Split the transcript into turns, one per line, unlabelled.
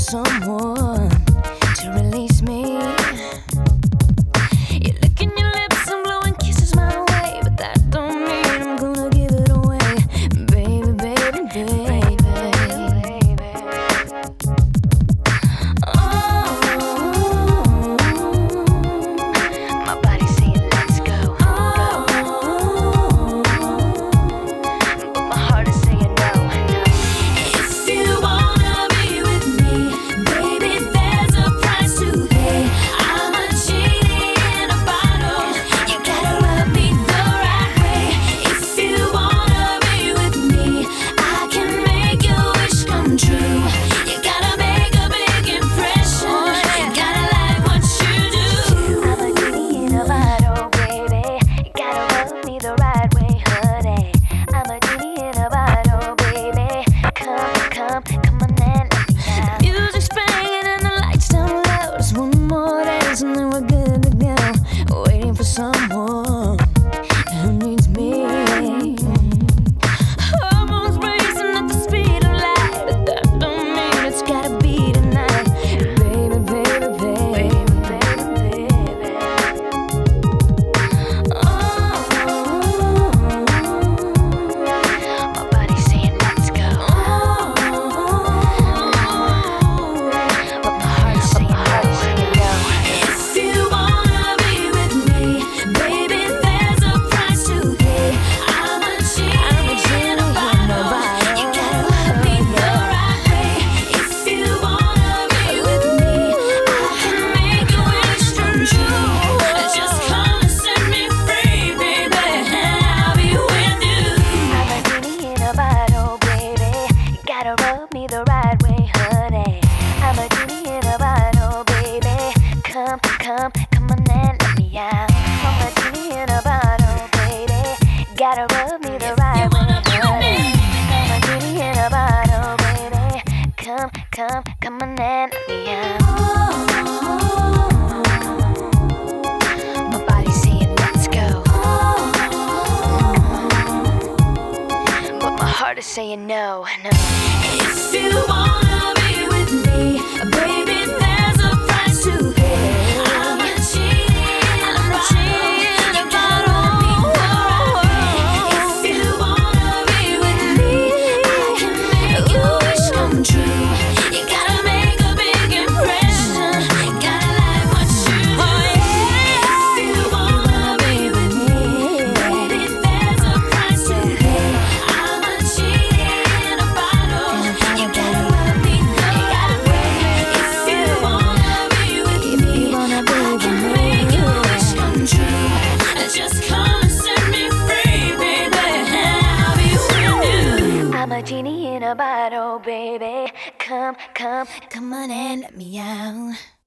someone to release me. You're licking your lips and blowing kisses my way, but that don't mean I'm gonna give it away, baby, baby, baby. Oh, my body's saying let's go. Oh, but my heart is saying no. If you wanna be with me, baby, there's a price to pay. I'm a genie in a bottle. You gotta love me the right way. If you wanna be with me, I can make your wish come true. You gotta make a big impression. You gotta like what you do. I'm a genie in a bottle, baby. You gotta love me the right way, honey. I'm a genie in a bottle, baby. Come on and let me out. Music's playing and the lights down low. Just one more dance and then we're good to go. Waiting for someone who needs me. Hormones racing at the speed of light, but that don't mean it's gotta be tonight, baby, baby, baby, baby, baby. Oh, my body's saying let's go. But my heart's saying no. If you wanna be with me, baby, there's a price to pay. I'm a genie in a bottle. You gotta love me the right way. If you wanna be with me, I can make your wish come true. Just come and set me free, baby, and I'll be with you. I'm a genie in a bottle, baby. You gotta rub me the right way, honey. I'm a genie in a bottle, baby. Come on and let me out. I'm a genie in a bottle, baby. Gotta rub me the right way, honey. I'm a genie in a bottle, baby. Come on and let me out. My body's saying let's go, but my heart is saying no, no. If you wanna be with me, baby, there's a price to pay. I'm a genie in a bottle. You gotta love me the right way. If you wanna be with me, I can make your wish come true. You gotta make a big impression. You gotta like what you do. If you wanna be with me, baby, there's a price to pay. I'm a genie in a bottle. You gotta love me the right way. If you wanna be with me, I can make your wish come true. Just come and set me free, baby, and I'll be with you. I'm a genie in a bottle, baby. Come on and let me out.